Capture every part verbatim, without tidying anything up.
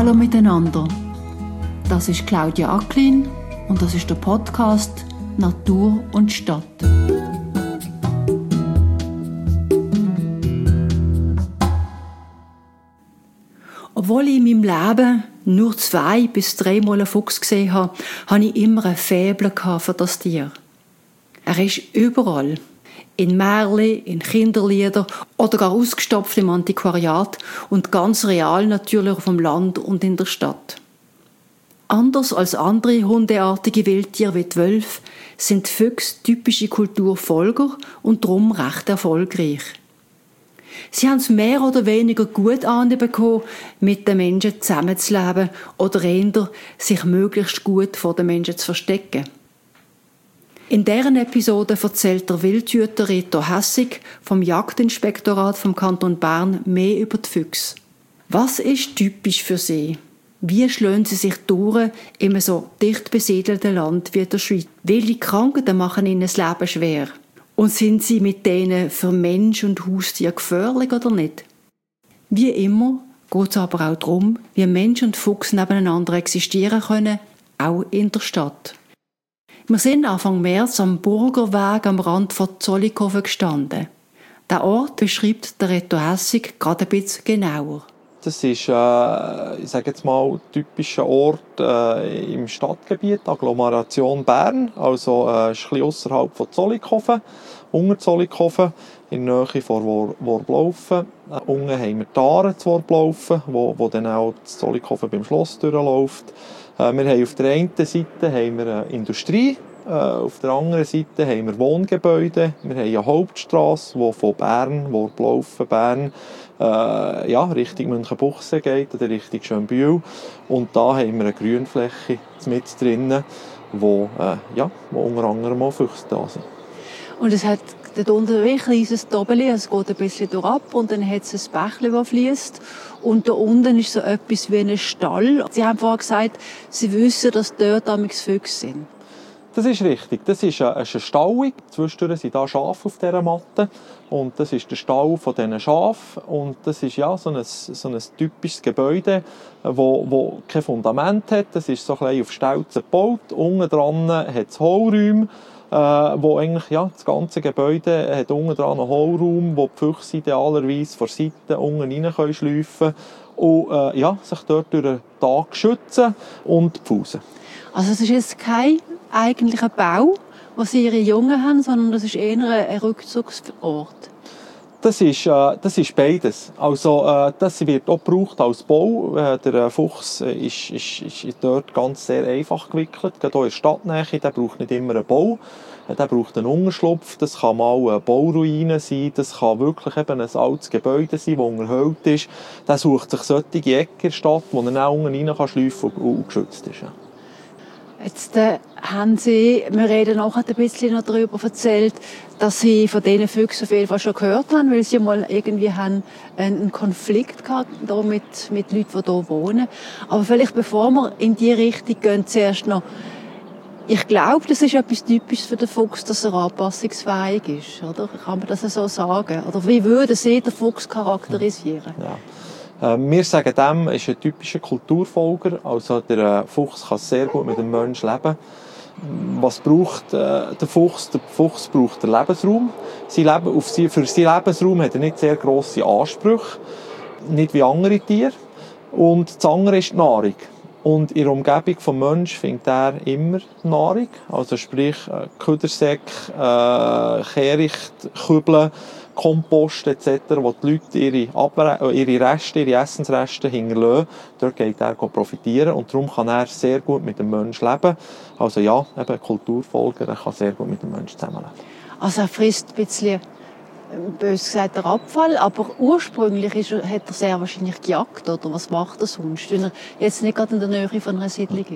Hallo miteinander. Das ist Claudia Acklin und das ist der Podcast Natur und Stadt. Obwohl ich in meinem Leben nur zwei bis dreimal einen Fuchs gesehen habe, habe ich immer ein Faible für das Tier. Er ist überall. In Märchen, in Kinderliedern oder gar ausgestopft im Antiquariat und ganz real natürlich auf dem Land und in der Stadt. Anders als andere hundeartige Wildtiere wie die Wölfe sind Füchse typische Kulturfolger und darum recht erfolgreich. Sie haben es mehr oder weniger gut anbekommen, mit den Menschen zusammenzuleben oder eher sich möglichst gut vor den Menschen zu verstecken. In deren Episode erzählt der Wildhüter Reto Hässig vom Jagdinspektorat vom Kanton Bern mehr über die Füchse. Was ist typisch für sie? Wie schlagen sie sich durch in einem so dicht besiedelten Land wie der Schweiz? Welche Krankheiten machen ihnen das Leben schwer? Und sind sie mit denen für Mensch und Haustier gefährlich oder nicht? Wie immer geht es aber auch darum, wie Mensch und Fuchs nebeneinander existieren können, auch in der Stadt. Wir sind Anfang März am Burgerweg am Rand von Zollikofen gestanden. Der Ort beschreibt der Reto Hässig gerade ein bisschen genauer. Das ist, äh, ich sage jetzt mal, ein typischer Ort äh, im Stadtgebiet, Agglomeration Bern, also äh, ist ein bisschen ausserhalb von Zollikofen, unter Zollikofen, in der Nähe von Wor- Worblaufen. Äh, unten haben wir die Aare zu Worblaufen, wo, wo dann auch das Zollikofen beim Schloss durchläuft. Äh, wir haben auf der einen Seite haben wir eine Industrie, äh, auf der anderen Seite haben wir Wohngebäude. Wir haben eine Hauptstrasse, die von Bern, Worblaufen, Bern, äh, ja, Richtung Münchenbuchsee geht oder Richtung Schönbühl. Und da haben wir eine Grünfläche mit drinnen, wo, äh, ja, wo unter anderem auch Füchse da sind. Und es hat dort unten ein kleines Tobeli, es geht ein bisschen durchab und dann hat es ein Bächlein, das fließt. Und da unten ist so etwas wie ein Stall. Sie haben vorhin gesagt, Sie wissen, dass dort amigs Füchse sind. Das ist richtig. Das ist eine, eine Stallung. Zwischendurch sind da Schafe auf dieser Matte. Und das ist der Stall von diesen Schafen. Und das ist ja so ein, so ein typisches Gebäude, wo, wo kein Fundament hat. Das ist so ein bisschen auf Stelzen gebaut. Unten dran hat es Hohlräume, äh, wo eigentlich, ja, das ganze Gebäude hat unten dran einen Hohlraum, wo die Füchse idealerweise von der Seite unten rein schleifen können und äh, ja, sich dort durch den Tag schützen und pfusen. Also es ist jetzt kein eigentlicher Bau, wo Sie Ihre Jungen haben, sondern das ist eher ein Rückzugsort. Das ist, äh, das ist beides. Also, äh, das wird auch gebraucht als Bau. Äh, der Fuchs ist, ist, ist dort ganz sehr einfach gewickelt. Gerade auch in der Stadtnähe, der braucht nicht immer einen Bau. Der braucht einen Unterschlupf. Das kann mal eine Bauruine sein. Das kann wirklich eben ein altes Gebäude sein, das unterhöhlt ist. Der sucht sich solche Ecken in der Stadt, wo er dann unten rein schleifen kann und geschützt ist. Ja. Jetzt äh, haben Sie, wir reden nachher ein bisschen noch darüber erzählt, dass Sie von diesen Füchsen auf jeden Fall schon gehört haben, weil Sie mal irgendwie haben einen Konflikt gehabt da mit, mit Leuten, die hier wohnen. Aber vielleicht bevor wir in diese Richtung gehen, zuerst noch, ich glaube, das ist etwas Typisches für den Fuchs, dass er anpassungsfähig ist, oder? Kann man das so sagen? Oder wie würden Sie den Fuchs charakterisieren? Ja. Wir sagen dem, er ist ein typischer Kulturfolger, also der Fuchs kann sehr gut mit dem Menschen leben. Was braucht äh, der Fuchs? Der Fuchs braucht den Lebensraum. Sein Leben, auf sie, für seinen Lebensraum hat er nicht sehr grosse Ansprüche, nicht wie andere Tiere. Und das andere ist die Nahrung. Und in der Umgebung des Menschen findet er immer Nahrung, also sprich äh, Ködersäcke, äh, Kehricht, Kübeln, Kompost et cetera, wo die Leute ihre, Abre- ihre Reste, ihre Essensreste hinterlassen. Dort geht er profitieren und darum kann er sehr gut mit dem Menschen leben. Also ja, eben Kulturfolger, er kann sehr gut mit dem Menschen zusammenleben. Also er frisst ein bisschen, bös gesagt, der Abfall, aber ursprünglich ist er, hat er sehr wahrscheinlich gejagt, oder was macht er sonst, wenn er jetzt nicht gerade in der Nähe von einer Siedlung ist?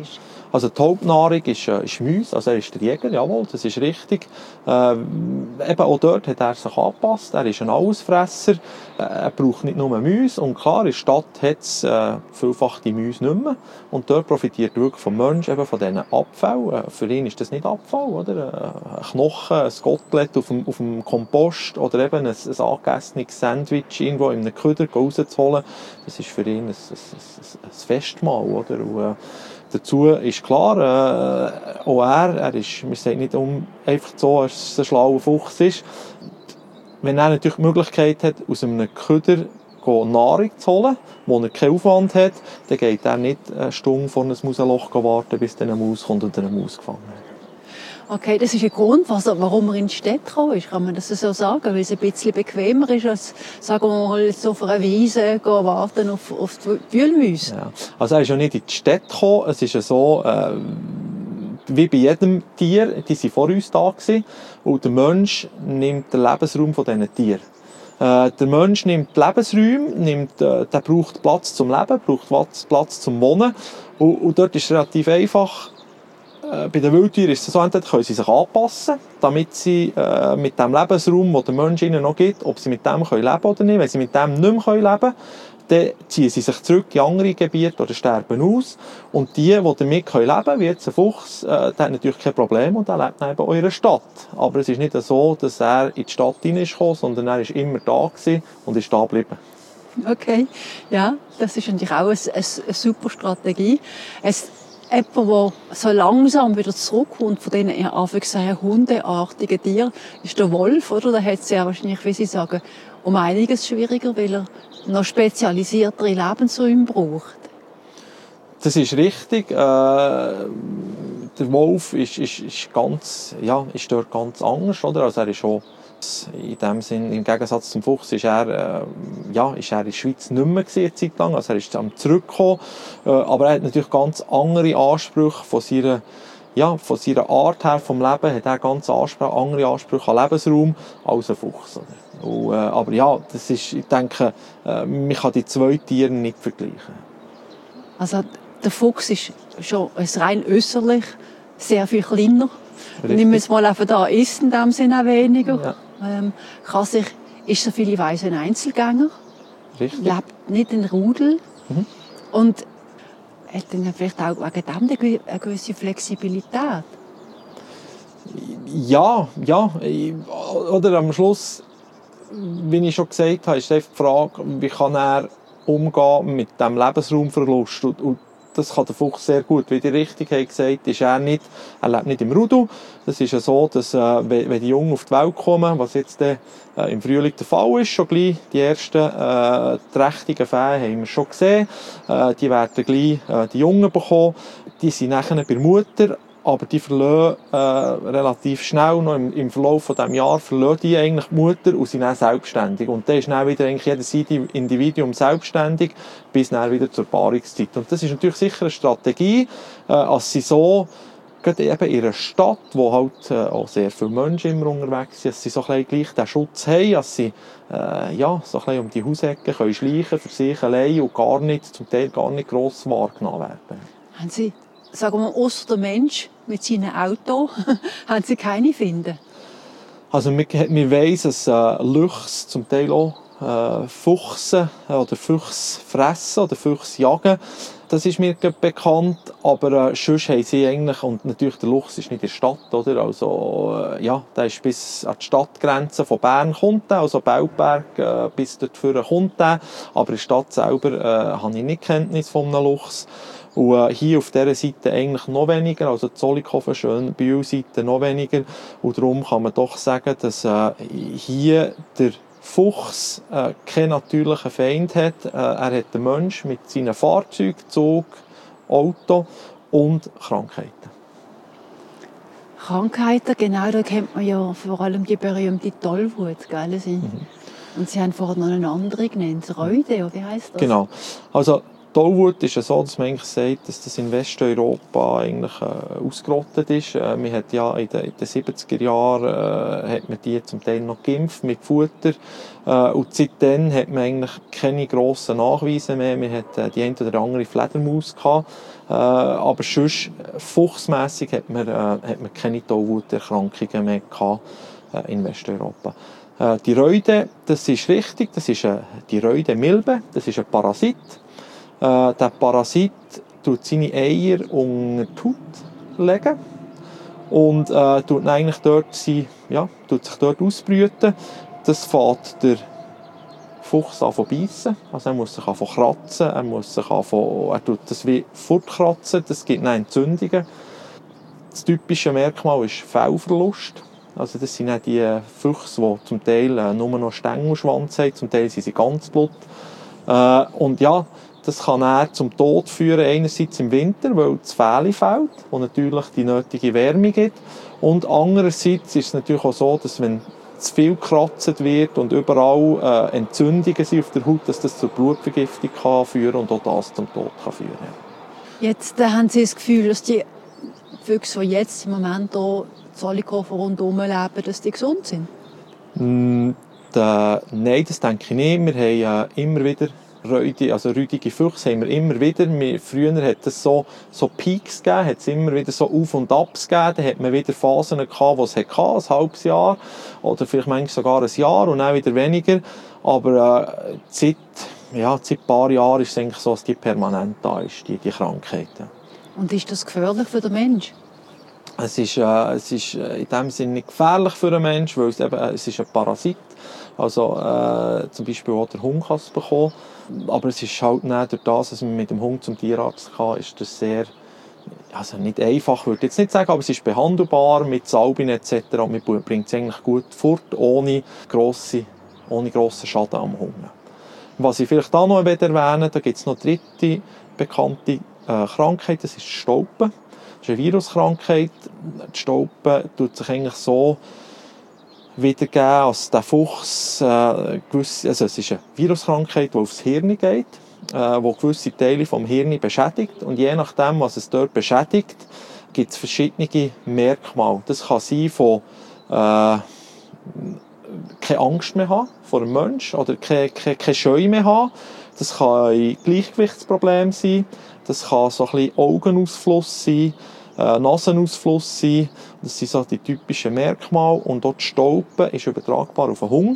Also die Hauptnahrung ist, äh, ist Mäuse, also er ist der Jäger, jawohl, das ist richtig. Äh, eben auch dort hat er sich angepasst, er ist ein Allesfresser, äh, er braucht nicht nur Mäuse und klar, in der Stadt hat es äh, vielfach die Mäuse nicht mehr und dort profitiert wirklich vom Mensch eben von diesen Abfällen. Äh, für ihn ist das nicht Abfall, oder? Ein Knochen, ein Kotelett auf dem, auf dem Kompost oder eben ein, ein angegessenes Sandwich irgendwo in einem Köder rauszuholen, das ist für ihn ein, ein, ein, ein Festmahl, oder? Und, äh, dazu ist klar, äh, auch er, er ist, wir sagen nicht um, einfach so, dass er ein schlauer Fuchs ist. Wenn er natürlich die Möglichkeit hat, aus einem Köder Nahrung zu holen, wo er keinen Aufwand hat, dann geht er nicht eine Stunde vor einem Mausenloch warten, bis dann eine Maus kommt und eine Maus gefangen hat. Okay, das ist ein Grund, warum er in die Stadt gekommen ist, kann man das so sagen, weil es ein bisschen bequemer ist, als, sagen wir mal, so auf einer Wiese gehen, warten auf, auf die Wühlmäuse. Ja. Also er ist ja nicht in die Stadt gekommen, es ist ja so, äh, wie bei jedem Tier, die waren vor uns da gewesen, und der Mensch nimmt den Lebensraum von diesen Tieren. Äh, der Mensch nimmt die Lebensräume, nimmt, äh, der braucht Platz zum Leben, braucht Platz zum Wohnen, und, und dort ist es relativ einfach. Bei den Wildtieren ist es so, entweder können sie sich anpassen, damit sie äh, mit dem Lebensraum, den der Mensch ihnen noch gibt, ob sie mit dem können leben oder nicht. Wenn sie mit dem nicht mehr leben können, dann ziehen sie sich zurück in andere Gebiete oder sterben aus. Und die, die damit leben können, wie jetzt ein Fuchs, äh, der hat natürlich kein Problem und der lebt eben auch in einer Stadt. Aber es ist nicht so, dass er in die Stadt hineingekommen ist, sondern er war immer da gewesen und ist da geblieben. Okay, ja, das ist natürlich auch eine, eine, eine super Strategie. Es Jemand, der so langsam wieder zurückkommt von diesen anfangs hundeartigen Tieren, ist der Wolf, oder? Der hat es ja wahrscheinlich, wie Sie sagen, um einiges schwieriger, weil er noch spezialisiertere Lebensräume braucht. Das ist richtig. Äh, der Wolf ist, ist, ist, ganz, ja, ist dort ganz anders, oder? Also er ist schon in dem Sinn, im Gegensatz zum Fuchs, ist er, äh, ja, ist er in der Schweiz nicht mehr gewesen, eine Zeit lang. Also er ist am zurückgekommen. Äh, aber er hat natürlich ganz andere Ansprüche von seiner, ja, von seiner Art her vom Leben, hat er ganz Ansprüche, andere Ansprüche an Lebensraum als ein Fuchs. Oder? Und, äh, aber ja, das ist, ich denke, äh, man kann die zwei Tiere nicht vergleichen. Also der Fuchs ist schon rein äußerlich sehr viel kleiner. Nimm es mal einfach da, isst in dem Sinne auch weniger. Ja. Ähm, kann sich, ist so viele Weise ein Einzelgänger. Richtig. Lebt nicht in Rudel. Mhm. Und hat dann vielleicht auch wegen dem eine gewisse Flexibilität. Ja, ja. Oder am Schluss, wie ich schon gesagt habe, ist die Frage, wie kann er umgehen mit dem Lebensraumverlust. Und, und das kann der Fuchs sehr gut. Wie die richtig haben gesagt, ist er nicht, er lebt nicht im Rudel. Das ist ja so, dass, äh, wenn die Jungen auf die Welt kommen, was jetzt äh, im Frühling der Fall ist, schon gleich die ersten äh, trächtigen Fähe haben wir schon gesehen. Äh, die werden gleich äh, die Jungen bekommen. Die sind nachher bei der Mutter, aber die verlassen äh, relativ schnell, noch im, im Verlauf von diesem Jahr, verlassen die eigentlich die Mutter und sind dann selbstständig. Und dann ist dann wieder eigentlich jedes Individuum selbstständig, bis dann wieder zur Paarungszeit. Und das ist natürlich sicher eine Strategie, äh, als sie so, gerade eben in einer Stadt, wo halt äh, auch sehr viele Menschen immer unterwegs sind, dass sie so ein bisschen gleich den Schutz haben, dass sie äh, ja, so ein bisschen um die Hausecken können schleichen für sich allein und gar nicht, zum Teil gar nicht gross wahrgenommen werden. Haben Sie, sagen wir, ausser der Mensch mit seinem Auto, haben Sie keine finden? Also wir, wir weiss, dass äh, Luchs zum Teil auch äh, Fuchsen oder Füchse fressen oder Füchse jagen. Das ist mir bekannt, aber äh, sonst haben sie eigentlich, und natürlich der Luchs ist nicht in der Stadt, oder? Also, äh, ja, der ist bis an die Stadtgrenze von Bern kommt der, also Belberg äh, bis dort vorne kommt der, aber in der Stadt selber äh, habe ich nicht Kenntnis von einem Luchs. Und äh, hier auf dieser Seite eigentlich noch weniger, also Zollikofen, Schönbühl-Seite noch weniger. Und darum kann man doch sagen, dass äh, hier der Fuchs äh, keinen natürlichen Feind hat. Äh, er hat den Mensch mit seinen Fahrzeugen, Zug, Auto und Krankheiten. Krankheiten, genau, da kennt man ja vor allem die berühmte Tollwut, gell? Sie? Mhm. Und Sie haben vorhin noch eine andere genannt, Reude, oder wie heisst das? Genau. Also Tollwut ist ja so, dass man eigentlich sagt, dass das in Westeuropa eigentlich äh, ausgerottet ist. Äh, man hat ja in den, in den siebziger Jahren äh, hat man die zum Teil noch geimpft mit Futter. Äh, und seitdem hat man eigentlich keine grossen Nachweise mehr. Man hat äh, die eine oder andere Fledermaus gehabt. Äh, aber sonst, fuchsmässig hat man, äh, hat man keine Tollwuterkrankungen mehr gehabt äh, in Westeuropa. Äh, die Reude, das ist richtig, das ist äh, die Reude-Milbe, das ist ein Parasit. Äh, der Parasit tut seine Eier unter die Haut legen und äh, tut eigentlich dort sie, ja, tut sich dort ausbrüten. Das fängt der Fuchs an zu beißen. Also er muss sich an zu kratzen, er muss sich an zu, er tut das wie fortkratzen, das gibt dann Entzündungen. Das typische Merkmal ist Fellverlust. Also das sind auch die Füchse, die zum Teil äh, nur noch Stängelschwanz haben, zum Teil sind sie ganz blut. Äh, und ja, das kann eher zum Tod führen, einerseits im Winter, weil das Fell fehlt, wo natürlich die nötige Wärme gibt. Und andererseits ist es natürlich auch so, dass wenn zu viel gekratzt wird und überall äh, Entzündungen sind auf der Haut, dass das zur Blutvergiftung kann führen und auch das zum Tod kann führen. Jetzt äh, haben Sie das Gefühl, dass die Füchse, die jetzt im Moment hier in Zollikofen rundherum leben, dass die gesund sind? Mm, da, nein, das denke ich nicht. Wir haben äh, immer wieder Reude, also räudige Füchse haben wir immer wieder. Wir, früher hat es so, so Peaks gegeben, hat es immer wieder so Auf- und Abs gegeben. Dann hat man wieder Phasen gehabt, die es hatte, ein halbes Jahr oder vielleicht manchmal sogar ein Jahr und dann wieder weniger. Aber äh, seit, ja, seit ein paar Jahren ist es eigentlich so, dass die permanent da ist, die, die Krankheit. Und ist das gefährlich für den Menschen? Es ist, äh, es ist in dem Sinne nicht gefährlich für den Menschen, weil es, eben, es ist ein Parasit. Also äh, zum Beispiel auch der Hund kann es bekommen. Aber es ist halt nicht durch das, dass man mit dem Hund zum Tierarzt kann, ist das sehr, also nicht einfach, würde ich jetzt nicht sagen, aber es ist behandelbar mit Salben et cetera. Und man bringt es eigentlich gut fort, ohne grossen, ohne grossen Schaden am Hund. Was ich vielleicht auch noch erwähnen, da gibt es noch eine dritte bekannte äh, Krankheit, das ist die Staupe. Das ist eine Viruskrankheit. Die Staupe tut sich eigentlich so wiedergeben, als der Fuchs äh, gewisse, also es ist eine Viruskrankheit, die aufs Hirn geht, äh, die gewisse Teile vom Hirn beschädigt. Und je nachdem, was es dort beschädigt, gibt es verschiedene Merkmale. Das kann sein von äh, keine Angst mehr haben vor einem Menschen oder keine, keine, keine Scheu mehr haben. Das kann ein Gleichgewichtsproblem sein. Das kann so ein bisschen Augenausfluss sein, äh, Nasenausfluss sein. Das sind so die typischen Merkmale. Und auch die Staupe ist übertragbar auf den Hund.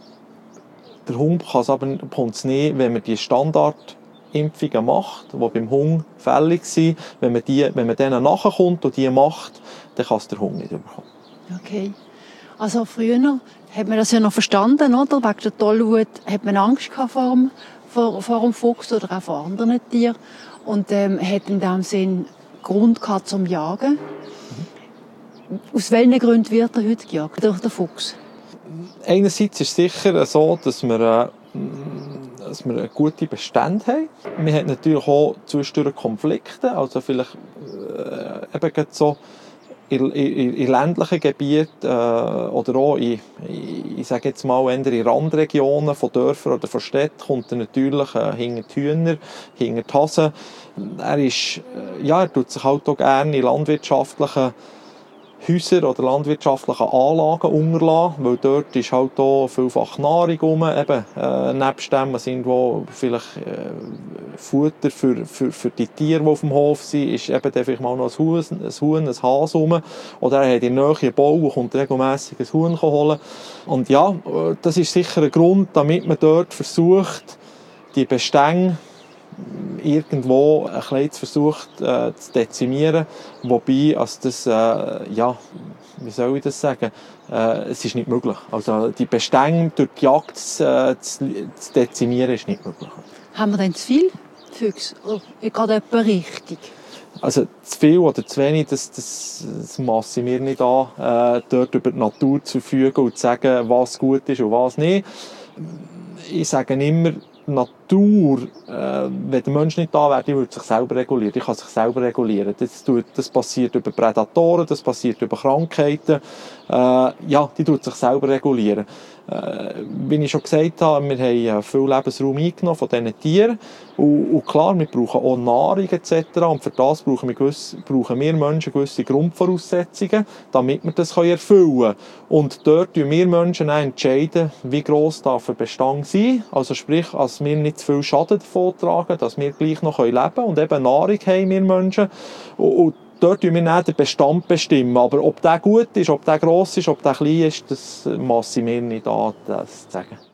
Der Hund kann es aber nicht, wenn man die Standardimpfungen macht, die beim Hund fällig sind. Wenn man, die, wenn man denen nachkommt und die macht, dann kann es der Hund nicht bekommen. Okay. Also früher hat man das ja noch verstanden, oder? Wegen der Tollwut hat man Angst gehabt vor dem, vor, vor dem Fuchs oder auch vor anderen Tieren. Und ähm, hat in diesem Sinn Grund gehabt zum Jagen. Mhm. Aus welchen Gründen wird er heute gejagt? Durch den Fuchs? Einerseits ist es sicher so, dass wir, äh, dass wir gute Bestände haben. Wir haben natürlich auch zwischendurch Konflikte. Also vielleicht äh, eben so in, in, in ländlichen Gebieten äh, oder auch in, in, ich sage jetzt mal, eher in Randregionen von Dörfern oder von Städten kommt er natürlich äh, hinter die Hühner, hinter die Hasen. Er ist, äh, ja, er tut sich halt auch gerne in landwirtschaftlichen Häuser oder landwirtschaftlichen Anlagen unterlassen, weil dort ist halt auch vielfach Nahrung rum, eben, äh, nebst dem sind wo vielleicht äh, Futter für, für, für die Tiere, die auf dem Hof sind, ist eben dann vielleicht mal noch ein Huhn, ein, Huhn, ein Hase rum, oder er hat in der Nähe einen Bau und kommt regelmässig ein Huhn holen. Und ja, das ist sicher ein Grund, damit man dort versucht, die Bestände irgendwo ein bisschen versucht äh, zu dezimieren, wobei also das, äh, ja, wie soll ich das sagen, äh, es ist nicht möglich. Also die Bestände durch die Jagd äh, zu, zu dezimieren ist nicht möglich. Haben wir denn zu viel Füchse? Oder gerade etwa richtig? Also zu viel oder zu wenig, das, das, das masse ich mir nicht an, äh, dort über die Natur zu verfügen und zu sagen, was gut ist und was nicht. Ich sage immer, die Natur, äh, wenn der Mensch nicht da wäre, die würde sich selber regulieren. Die kann sich selber regulieren. Das, tut, das passiert über Prädatoren, das passiert über Krankheiten. Äh, ja, die tut sich selber regulieren. Äh, äh, wie ich schon gesagt habe, wir haben viel Lebensraum eingenommen von diesen Tieren. Und, und klar, wir brauchen auch Nahrung et cetera. Und für das brauchen wir, gewisse, brauchen wir Menschen gewisse Grundvoraussetzungen, damit wir das erfüllen können. Und dort entscheiden wir Menschen auch entscheiden, wie gross darf ein Bestand sein. Also sprich, dass wir nicht zu viel Schaden davon tragen, dass wir gleich noch leben können. Und eben Nahrung haben wir Menschen. Und, und dort bestimmen wir dann den Bestand bestimmen. Aber ob der gut ist, ob der gross ist, ob der klein ist, das masse mir nicht an, das zu sagen.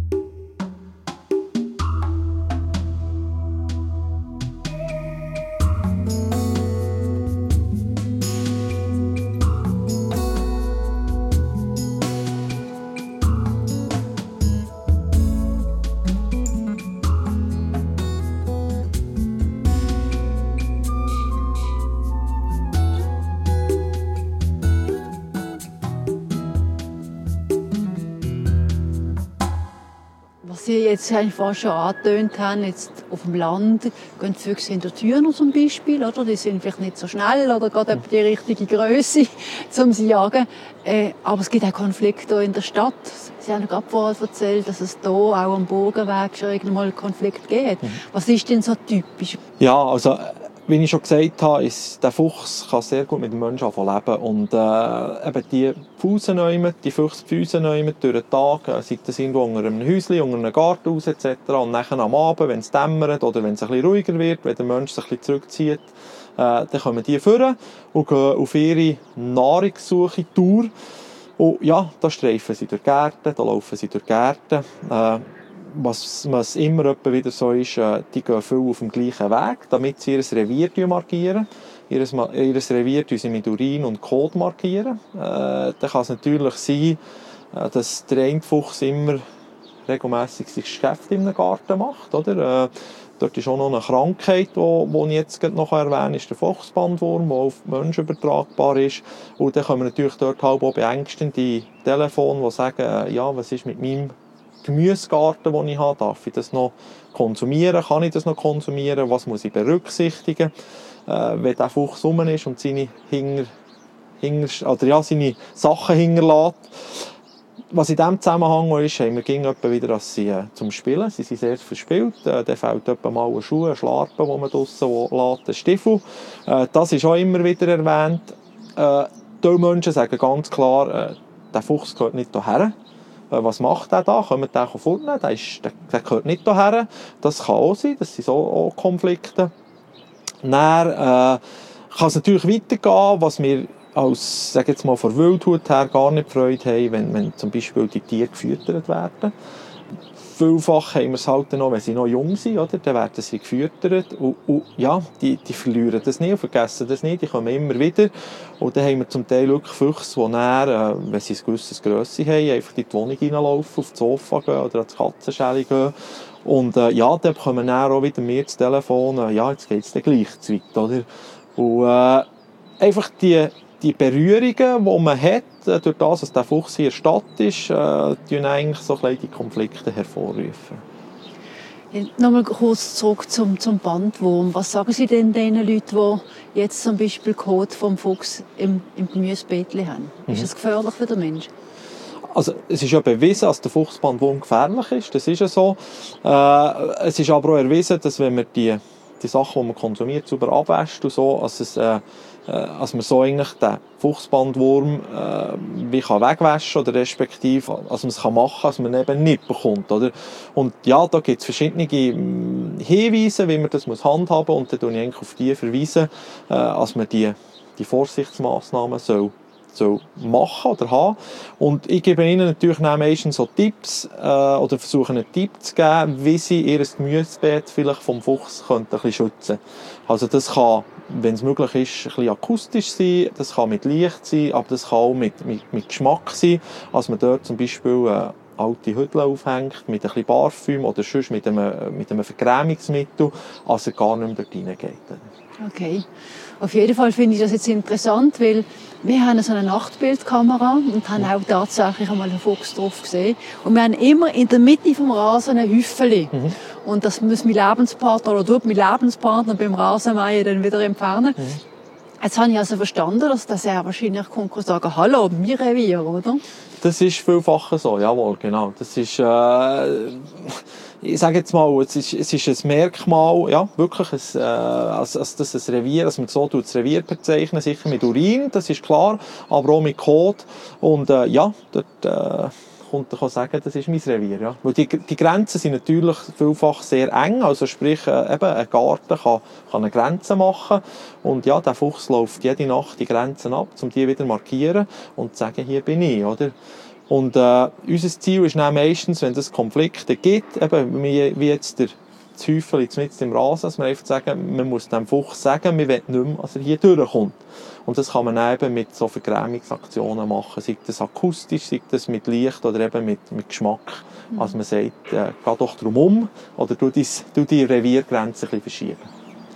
Was Sie jetzt vorhin schon angetönt haben, jetzt auf dem Land gehen die Füchse hinter die Hühner zum Beispiel, oder? Die sind vielleicht nicht so schnell oder gerade die richtige Größe, um sie zu jagen. Äh, aber es gibt auch Konflikte in der Stadt. Sie haben gerade vorhin erzählt, dass es hier auch am Burgenweg schon irgendwann einen Konflikt gibt. Mhm. Was ist denn so typisch? Ja, also wie ich schon gesagt habe, ist, der Fuchs kann sehr gut mit dem Menschen leben. Und äh, eben die Pfusen nehmen, die Fuchspfüsen nehmen durch den Tag, äh, sei das irgendwo unter einem Häuschen, unter einem Gartenhaus et cetera. Und nachher am Abend, wenn es dämmert oder wenn es ein bisschen ruhiger wird, wenn der Mensch sich ein bisschen zurückzieht, äh, dann kommen die führen und gehen auf ihre Nahrungssuche-Tour. Und ja, da streifen sie durch Gärten, da laufen sie durch Gärten. Äh, Was, was immer wieder so ist, äh, die gehen viel auf dem gleichen Weg, damit sie ihr Revier markieren. Ihr, ihr Revier sie mit Urin und Kot markieren. Äh, dann kann es natürlich sein, äh, dass der eine Fuchs immer regelmässig sich Geschäft in einem Garten macht. Oder? Äh, dort ist auch noch eine Krankheit, die ich jetzt noch erwähne, ist der Fuchsbandwurm, der auf Menschen übertragbar ist. Und dann kommen natürlich dort halb auch beängstende Telefone, die sagen, äh, ja, was ist mit meinem Gemüsegarten, den ich habe, darf ich das noch konsumieren, kann ich das noch konsumieren, was muss ich berücksichtigen, äh, wenn der Fuchs rum ist und seine, Hinger, Hinger, oder ja, seine Sachen hinterlässt. Was in diesem Zusammenhang ist, haben wir ging wieder, dass sie äh, zum Spielen, sie sind sehr verspielt, äh, dann fällt etwa mal ein Schuh, ein Schlarpen, den man draussen lässt, ein Stiefel. Äh, das ist auch immer wieder erwähnt. Äh, die Menschen sagen ganz klar, äh, der Fuchs gehört nicht hierher. Was macht der da? Können wir den vornehmen? Der, ist, der, der gehört nicht hierher. Das kann auch sein, das sind so auch Konflikte. Dann äh, kann es natürlich weitergehen, was wir als, sag jetzt mal, von Wildhut her gar nicht Freude haben, wenn, wenn zum Beispiel die Tiere gefüttert werden. Vielfach haben wir es halt noch, wenn sie noch jung sind, oder? Dann werden sie gefüttert. Und, und ja, die, die verlieren das nicht und vergessen das nicht, die kommen immer wieder. Und dann haben wir zum Teil wirklich Füchse, die dann, äh, wenn sie ein gewisses Grösse haben, einfach in die Wohnung hineinlaufen, auf das Sofa gehen oder ans Katzenschäli gehen. Und äh, ja, dann bekommen wir dann auch wieder mehr das Telefon, äh, ja, jetzt geht es dann gleich zu weit, oder? Und äh, einfach die, die Berührungen, die man hat, durch das, dass der Fuchs hier in der Stadt ist, äh, tun eigentlich so ein die Konflikte hervorrufen. Nochmal kurz zurück zum, zum Bandwurm. Was sagen Sie denn den Leuten, die jetzt zum Beispiel Kot vom Fuchs im, im Gemüsebeetli haben? Mhm. Ist das gefährlich für den Menschen? Also, es ist ja bewiesen, dass der Fuchsbandwurm gefährlich ist. Das ist ja so. Äh, es ist aber auch erwiesen, dass wenn man die, die Sachen, die man konsumiert, sauber abwäscht und so, dass es, äh, dass man so eigentlich den Fuchsbandwurm äh, wie kann wegwaschen oder respektive, dass man es kann machen, dass man eben nicht bekommt, oder? Und ja, da gibt es verschiedene Hinweise, wie man das muss handhaben, und dann verweise ich eigentlich auf die verweisen, äh, dass man die, die Vorsichtsmaßnahmen soll so machen oder haben. Und ich gebe ihnen natürlich meistens so Tipps äh, oder versuche einen Tipp zu geben, wie sie ihr Gemüsebeet vielleicht vom Fuchs könnten ein bisschen schützen. Also das kann, wenn es möglich ist, ein bisschen akustisch sein, das kann mit Licht sein, aber das kann auch mit, mit, mit Geschmack sein, als man dort zum Beispiel äh, alte Hüttel aufhängt, mit ein bisschen Parfüm oder sonst mit einem, mit einem Vergrämungsmittel, als er gar nicht mehr dort reingeht. Okay. Auf jeden Fall finde ich das jetzt interessant, weil wir haben so eine Nachtbildkamera und haben auch tatsächlich einmal einen Fuchs drauf gesehen. Und wir haben immer in der Mitte vom Rasen ein Häufchen. Mhm. Und das muss mein Lebenspartner oder tut mein Lebenspartner beim Rasenmähen dann wieder entfernen. Mhm. Jetzt habe ich also verstanden, dass das er wahrscheinlich kommt und sagen, hallo, mein Revier, oder? Das ist vielfach so, jawohl, genau. Das ist, äh, ich sage jetzt mal, es ist, es ist ein Merkmal, ja, wirklich, ein, äh, als, als das ein Revier, dass man so das Revier bezeichnen, sicher mit Urin, das ist klar, aber auch mit Kot. Und äh, ja, dort äh, kommt man sagen, das ist mein Revier. Ja. Weil die, die Grenzen sind natürlich vielfach sehr eng, also sprich, äh, eben, ein Garten kann, kann eine Grenze machen. Und ja, der Fuchs läuft jede Nacht die Grenzen ab, um die wieder zu markieren und zu sagen, hier bin ich, oder? Und äh, unser Ziel ist dann meistens, wenn es Konflikte gibt, eben wie, wie jetzt der das Häufchen jetzt im Rasen, dass man einfach sagen, man muss dem Fuchs sagen, wir wollen nicht mehr, dass er hier durchkommt. Und das kann man eben mit so Vergrämungsaktionen machen, sei das akustisch, sei das mit Licht oder eben mit, mit Geschmack. Mhm. Also man sagt, äh, geh doch drum um oder du die, du die Reviergrenze ein bisschen verschieben.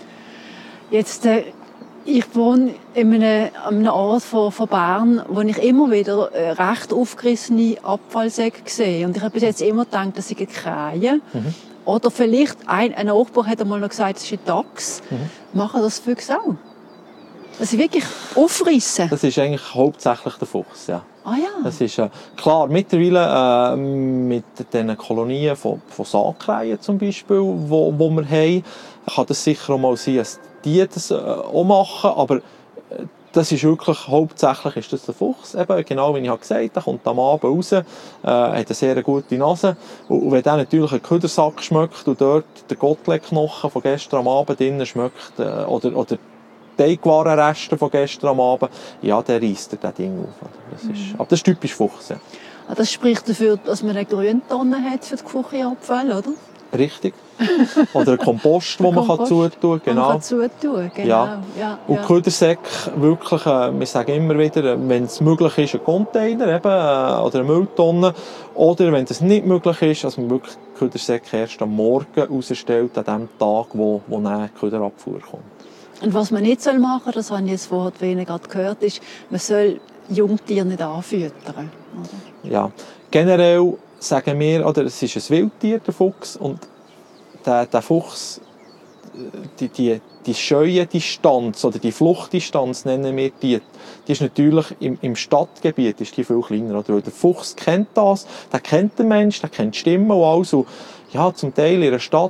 Jetzt, äh, ich wohne in einem, einem Ort von, von Bern, wo ich immer wieder äh, recht aufgerissene Abfallsäcke sehe. Und ich habe bis jetzt immer gedacht, das sind Krähen. Mhm. Oder vielleicht, ein, ein Nachbar hat einmal noch gesagt, das ist ein Dachs. Mhm. Machen das Füchse auch? Dass sie wirklich aufrissen? Das ist eigentlich hauptsächlich der Fuchs, ja. Ah ja. Das ist, äh, klar, mittlerweile äh, mit den Kolonien von, von Saatkrähen zum Beispiel, wo, wo wir haben, kann das sicher auch mal sein, dass die das äh, auch machen, aber äh, das ist wirklich, hauptsächlich ist das der Fuchs. Eben, genau wie ich habe gesagt, der kommt am Abend raus, äh, hat eine sehr gute Nase. Und, und wenn der natürlich einen Ködersack schmeckt und dort der Gottleibknochen von gestern am Abend drinnen schmeckt, äh, oder, oder Teigwarenreste von gestern am Abend, ja, der reisst das Ding auf. Das ist, mhm. Aber das ist typisch Fuchs. Ja. Das spricht dafür, dass man eine Grüntonne hat für die Küchenabfälle, oder? Richtig. Oder ein Kompost, den man zutun kann. Genau. Man kann zutun, genau. Ja. Ja, und ja. Ködersäcke, wirklich, äh, wir sagen immer wieder, wenn es möglich ist, ein Container eben, äh, oder eine Mülltonne. Oder wenn das nicht möglich ist, dass man wirklich Ködersäcke erst am Morgen rausstellt, an dem Tag, wo, wo dann die Köderabfuhr kommt. Und was man nicht machen soll, das habe ich jetzt vorhin wenig gehört, ist, man soll Jungtiere nicht anfüttern. Oder? Ja, generell sagen wir, oder es ist ein Wildtier, der Fuchs, und der, der Fuchs, die, die, die Scheuendistanz oder die Fluchtdistanz, nennen wir die, die ist natürlich im, im Stadtgebiet ist die viel kleiner. Oder? Der Fuchs kennt das, der kennt den Menschen, der kennt die Stimmen und alles. Und ja, zum Teil in einer Stadt,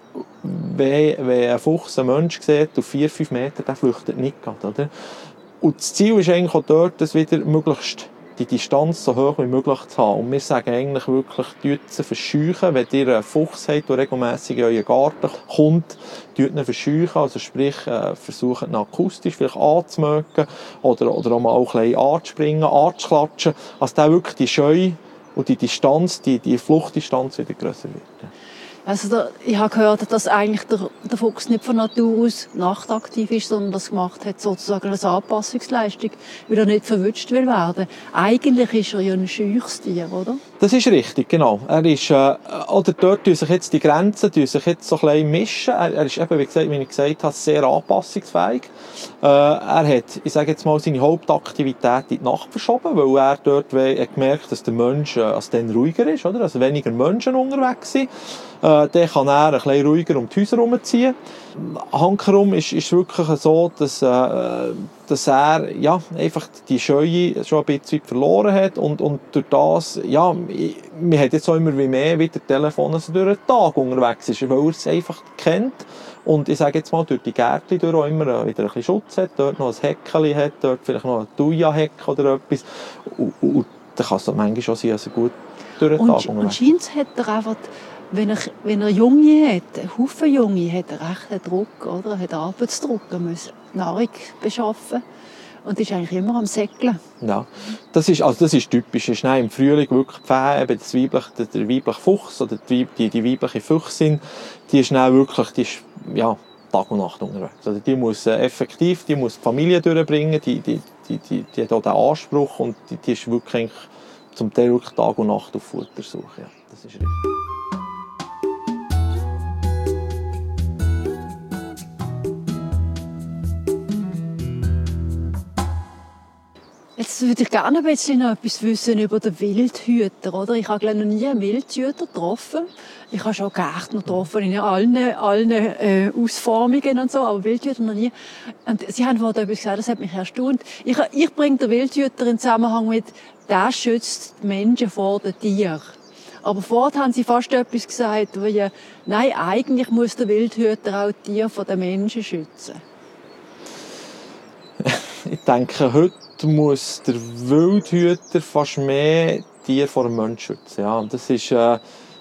wenn, wenn ein Fuchs einen Menschen sieht, auf vier, fünf Meter, der flüchtet nicht gerade, oder? Und das Ziel ist eigentlich auch dort, dass wieder möglichst die Distanz so hoch wie möglich zu haben. Und wir sagen eigentlich wirklich, sie verscheuchen. Wenn ihr einen Fuchs habt, der regelmässig in euren Garten kommt, ihn verscheuchen. Also sprich, äh, versucht ihn akustisch vielleicht anzumögen oder, oder auch mal ein bisschen anzuspringen, anzuklatschen. Also der wirklich die Scheu und die Distanz, die, die Fluchtdistanz wieder grösser wird. Also da, ich habe gehört, dass eigentlich der, der Fuchs nicht von Natur aus nachtaktiv ist, sondern das gemacht hat sozusagen als Anpassungsleistung, weil er nicht verwünscht will werden. Eigentlich ist er ja ein scheuches Tier, oder? Das ist richtig, genau. Er ist, äh, oder dort tun sich jetzt die Grenzen tun sich jetzt so ein bisschen mischen. Er, er ist eben, wie, gesagt, wie ich gesagt habe, sehr anpassungsfähig. Äh, er hat, ich sage jetzt mal, seine Hauptaktivität in die Nacht verschoben, weil er dort we- gemerkt, dass der Mensch äh, als dann ruhiger ist, oder? Also weniger Menschen unterwegs sind. Äh, dann kann er ein bisschen ruhiger um die Häuser herumziehen. Hankerum ist, ist wirklich so, dass, äh, dass er ja, einfach die Scheue schon ein bisschen verloren hat und, und durch das, ja, man hat jetzt auch immer wie mehr wieder Telefon, dass er durch den Tag unterwegs ist, weil er es einfach kennt. Und ich sage jetzt mal, durch die Gärtchen durch auch immer wieder ein bisschen Schutz hat, dort noch ein Häckchen hat, dort vielleicht noch ein Thuja-Heck oder etwas. Und, und, und dann kann es manchmal schon sein, dass er gut durch den und, Tag unterwegs ist. Und scheint hat er einfach, wenn er, wenn er Junge hat, einen Haufen Junge, hat er echt einen Druck, oder? Er hat Arbeitsdruck, er muss Nahrung beschaffen. Und ist eigentlich immer am Säckeln. Ja, das ist, also das ist typisch. Es ist im Frühling wirklich die Fähe, eben das weibliche, der, der weibliche Fuchs oder die, die, die weibliche Füchsin, die ist dann wirklich, die ist, ja, Tag und Nacht unterwegs. Also die muss äh, effektiv, die muss die Familie durchbringen, die, die, die, die, die hat auch den Anspruch und die, die ist wirklich zum Teil wirklich Tag und Nacht auf Futtersuche. Ja, das ist richtig. Jetzt würde ich gerne ein bisschen noch etwas wissen über den Wildhüter, oder? Ich habe glaube noch nie einen Wildhüter getroffen. Ich habe schon Gärtner getroffen in allen, allen äh, Ausformungen und so, aber Wildhüter noch nie. Und Sie haben vorhin etwas gesagt, das hat mich erstaunt. Ich, ich bringe den Wildhüter in Zusammenhang mit, der schützt die Menschen vor den Tieren. Aber vorher haben Sie fast etwas gesagt, wie, nein, eigentlich muss der Wildhüter auch die Tiere vor den Menschen schützen. Ich denke, heute muss der Wildhüter fast mehr Tiere vor dem Menschen schützen. Ja, das ist äh, äh,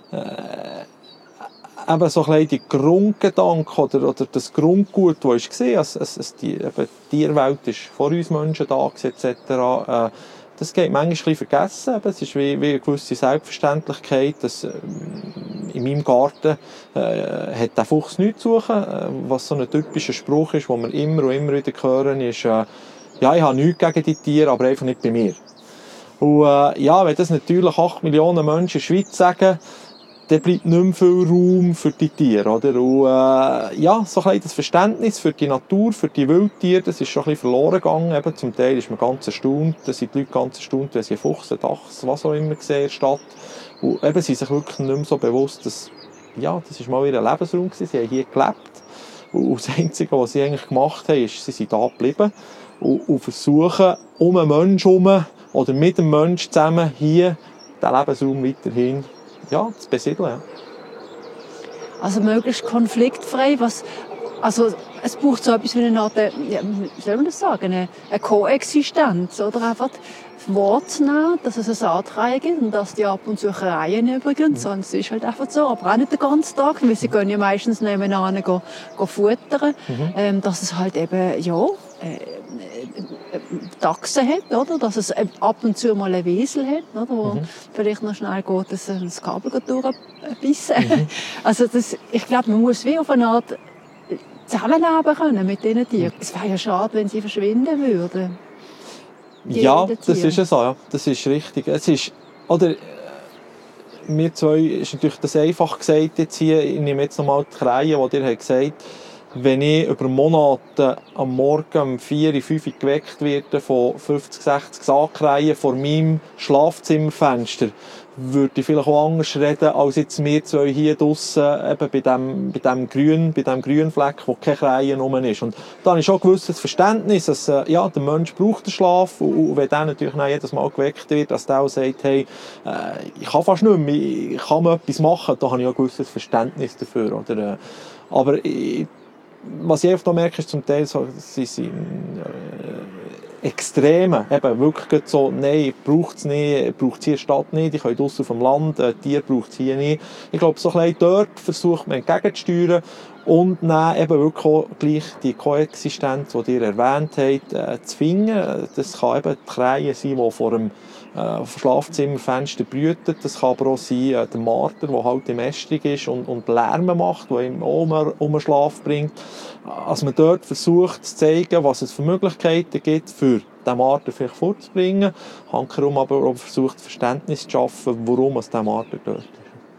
eben so ein bisschen die Grundgedanke oder, oder das Grundgut, das war, also, also die, eben, die Tierwelt ist vor uns Menschen da et cetera. Äh, das geht manchmal ein bisschen vergessen. Es ist wie, wie eine gewisse Selbstverständlichkeit, dass äh, in meinem Garten äh, hat der Fuchs nichts zu suchen. Äh, was so ein typischer Spruch ist, den wir immer und immer wieder hören, ist, äh, ja, ich habe nichts gegen die Tiere, aber einfach nicht bei mir. Und äh, ja, wenn das natürlich acht Millionen Menschen in der Schweiz sagen, dann bleibt nicht mehr viel Raum für die Tiere, oder? Und, äh, ja, so ein bisschen das Verständnis für die Natur, für die Wildtiere, das ist schon ein bisschen verloren gegangen. Eben, zum Teil ist man ganz erstaunt, da sind die Leute ganz erstaunt, wenn sie einen Fuchs, einen Dachs, was auch immer sehen in der Stadt. Und eben, sie sind sich wirklich nicht mehr so bewusst, dass, ja, das ist mal ihr Lebensraum gewesen, sie haben hier gelebt. Und das Einzige, was sie eigentlich gemacht haben, ist, sie sind da geblieben und, und versuchen, um einen Menschen herum oder mit dem Menschen zusammen hier den Lebensraum weiterhin ja, zu besiedeln. Ja. Also möglichst konfliktfrei. Was, also es braucht so etwas wie eine Art, ja, wie soll man das sagen, eine, eine Koexistenz, oder einfach das Wort zu nehmen, dass es eine Saatreihe gibt und dass die ab und zu reihen übrigens. Mhm. Und es ist halt einfach so, aber auch nicht den ganzen Tag, weil sie gehen ja meistens nebeneinander go, go futtern, mhm. ähm, dass es halt eben, ja, äh, Dachsen hat, oder? Dass es ab und zu mal ein Wiesel hat, oder? Wo mhm. vielleicht noch schnell geht, dass das Kabel durchbissen. Mhm. Also das, ich glaube, man muss wie auf eine Art zusammenleben können mit diesen Tieren. Es wäre ja schade, wenn sie verschwinden würden. Ja, das ist ja so, ja. Das ist richtig. Es ist, oder, wir zwei ist natürlich das einfach gesagt jetzt hier, ich nehme jetzt nochmal die Krähen, die dir gesagt haben, wenn ich über Monate am Morgen um vier, fünf geweckt werde von fünfzig, sechzig Saatkrähen vor meinem Schlafzimmerfenster, würde ich vielleicht auch anders reden, als jetzt wir zwei hier draussen, eben bei dem, bei dem Grün, bei dem grünen Fleck, wo keine Krähen rum ist. Und da habe ich schon ein gewisses Verständnis, dass, äh, ja, der Mensch braucht den Schlaf. Und, und wenn der natürlich dann jedes Mal geweckt wird, dass der auch sagt, hey, äh, ich kann fast nicht mehr, ich kann mal etwas machen, da habe ich auch ein gewisses Verständnis dafür, oder? Äh, aber ich, was ich einfach merke, ist zum Teil so, sie sind äh, Extreme, eben wirklich so, nein, braucht es nicht, braucht es hier in der Stadt nicht, ich kann draussen auf dem Land, äh, Tier braucht es hier nicht. Ich glaube, so ein bisschen dort versucht man entgegenzusteuern und dann eben wirklich auch gleich die Koexistenz, die ihr erwähnt habt, äh, zu finden. Das kann eben die Krähe sein, die vor dem äh, Schlafzimmerfenster brütet. Das kann aber auch sein, äh, der Marder, der halt im Ästrig ist und, und Lärm macht, der ihm auch um, um den Schlaf bringt. Also man dort versucht zu zeigen, was es für Möglichkeiten gibt, für den Marder vielleicht vorzubringen. Hankerum aber auch versucht, Verständnis zu schaffen, warum es der Marder dort ist.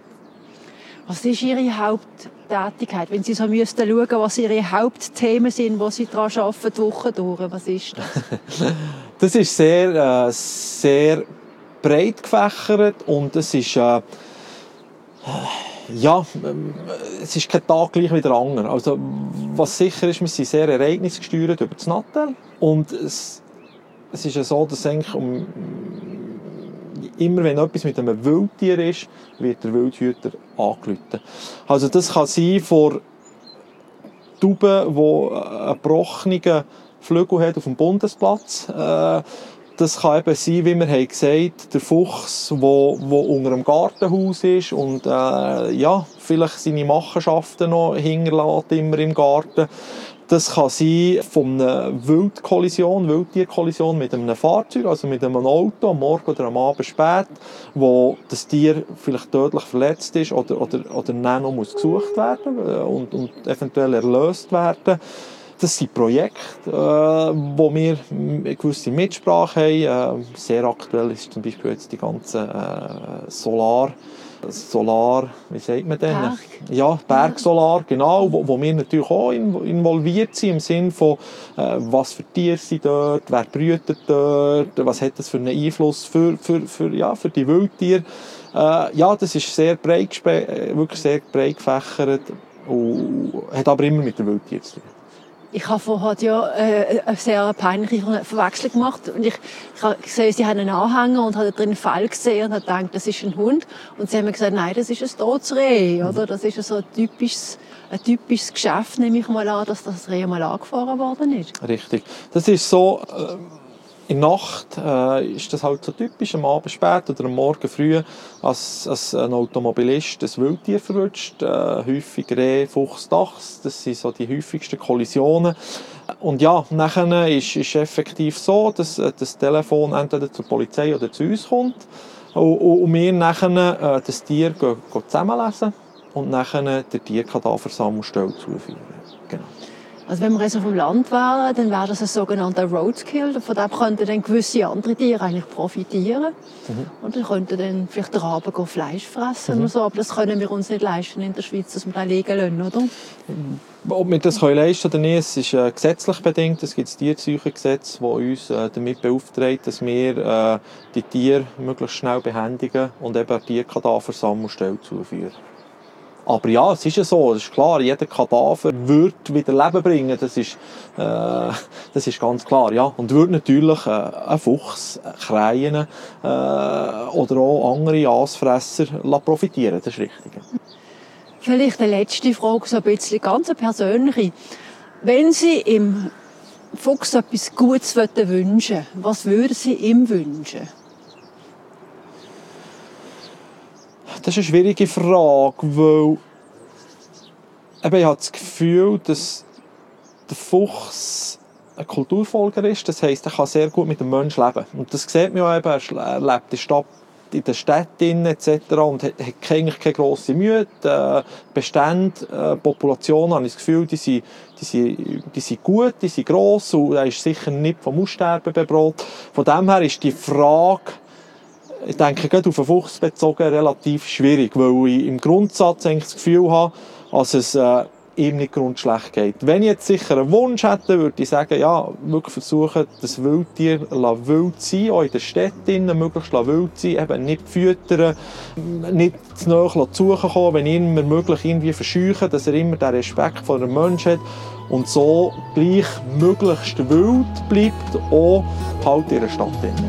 Was ist Ihre Haupttätigkeit? Wenn Sie so müssten schauen, was Ihre Hauptthemen sind, wo Sie daran arbeiten, die Woche durch, was ist das? Das ist sehr, äh, sehr breit gefächert und es ist, äh, ja, es ist kein Tag gleich wie der andere. Also, was sicher ist, wir sind sehr ereignisgesteuert über das Nattel und es, es ist ja so, dass eigentlich um, immer wenn etwas mit einem Wildtier ist, wird der Wildhüter angerufen. Also das kann sein von Tauben, die einen gebrochenen Flügel hat auf dem Bundesplatz. Das kann eben sein, wie wir haben gesagt, der Fuchs, der unter einem Gartenhaus ist und äh, ja, vielleicht seine Machenschaften noch hinterlässt, immer im Garten. Das kann sein von einer Wildkollision, Wildtierkollision mit einem Fahrzeug, also mit einem Auto, am Morgen oder am Abend spät, wo das Tier vielleicht tödlich verletzt ist oder, oder, oder dann noch muss gesucht werden und, und eventuell erlöst werden. Das sind Projekte, äh, wo wir eine gewisse Mitsprache haben. Äh, sehr aktuell ist zum Beispiel jetzt die ganze äh, Solar Solar, wie sagt man denn? Berg. Ja, Bergsolar, genau, wo, wo wir natürlich auch involviert sind, im Sinne von, äh, was für Tiere sind dort, wer brütet dort, was hat das für einen Einfluss für, für, für, ja, für die Wildtiere. Äh, ja, das ist sehr breit, wirklich sehr breit gefächert und hat aber immer mit den Wildtieren zu tun. Ich habe vorher ja äh, eine sehr peinliche Verwechslung gemacht. Und ich, ich habe gesehen, sie haben einen Anhänger und habe drin einen Fall gesehen und habe gedacht, das ist ein Hund. Und sie haben mir gesagt, nein, das ist ein totes Reh. Oder? Das ist so ein typisches, ein typisches Geschäft, nehme ich mal an, dass das Reh mal angefahren worden ist. Richtig. Das ist so, äh, in der Nacht äh, ist das halt so typisch, am Abend spät oder am Morgen früh, als, als ein Automobilist ein Wildtier verrutscht. Äh, häufig Reh, Fuchs, Dachs, das sind so die häufigsten Kollisionen. Und ja, nachher ist es effektiv so, dass äh, das Telefon entweder zur Polizei oder zu uns kommt und, und wir nachher äh, das Tier gehen, gehen zusammenlesen und nachher der Tierkadaversammelstelle zuführen. Genau. Also wenn wir jetzt auf dem Land wären, dann wäre das ein sogenannter Roadkill. Von dem könnten dann gewisse andere Tiere eigentlich profitieren. Mhm. Und dann könnten dann vielleicht der Rabe Fleisch fressen mhm. oder so. Aber das können wir uns nicht leisten in der Schweiz, dass wir das liegen lassen, oder? Ob wir das leisten können oder nicht, es ist äh, gesetzlich bedingt. Es gibt das Tierseuchengesetz, das uns äh, damit beauftragt, dass wir äh, die Tiere möglichst schnell behändigen und eben die Tierkadaversammelstelle zuführen. Aber ja, es ist ja so, es ist klar, jeder Kadaver wird wieder Leben bringen, das ist, äh, das ist ganz klar, ja. Und würde natürlich äh, ein Fuchs, Krähen äh, oder auch andere Aasfresser profitieren, das ist richtig. Vielleicht eine letzte Frage, so ein bisschen ganz persönliche. Wenn Sie im Fuchs etwas Gutes wünschen würden, was würden Sie ihm wünschen? Das ist eine schwierige Frage, weil eben, ich habe das Gefühl, dass der Fuchs ein Kulturfolger ist. Das heisst, er kann sehr gut mit dem Menschen leben. Und das sieht man ja eben, er lebt in, Stadt, in der Stadt et cetera und hat, hat eigentlich keine grosse Mühe. Die Bestände, die Populationen, habe ich das Gefühl, die sind, die sind, die sind gut, die sind gross und er ist sicher nicht vom Aussterben bedroht. Von dem her ist die Frage, ich denke, gerade auf den Fuchs bezogen relativ schwierig, weil ich im Grundsatz eigentlich das Gefühl habe, dass es äh, ihm nicht grundschlecht geht. Wenn ich jetzt sicher einen Wunsch hätte, würde ich sagen, ja, wirklich versuchen, das Wildtier wild zu sein, auch in den Städten, möglichst wild zu sein, eben nicht füttern, nicht zu nahe zu suchen kommen, wenn immer möglich irgendwie verscheuchen, dass er immer den Respekt vor dem Menschen hat und so gleich möglichst wild bleibt, auch halt in der Stadt.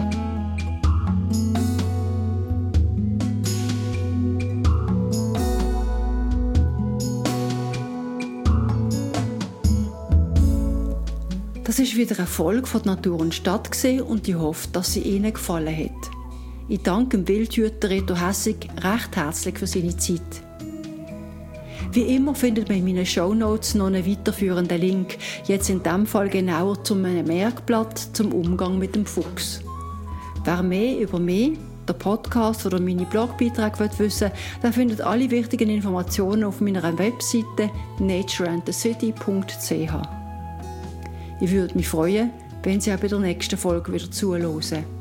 Das war wieder eine Folge von Natur und Stadt und ich hoffe, dass sie Ihnen gefallen hat. Ich danke dem Wildhüter Reto Hässig recht herzlich für seine Zeit. Wie immer findet man in meinen Shownotes noch einen weiterführenden Link, jetzt in diesem Fall genauer zu einem Merkblatt zum Umgang mit dem Fuchs. Wer mehr über mich, der Podcast oder meine Blogbeiträge wissen will, der findet alle wichtigen Informationen auf meiner Webseite nature and the city punkt c h. Ich würde mich freuen, wenn Sie auch bei der nächsten Folge wieder zuhören.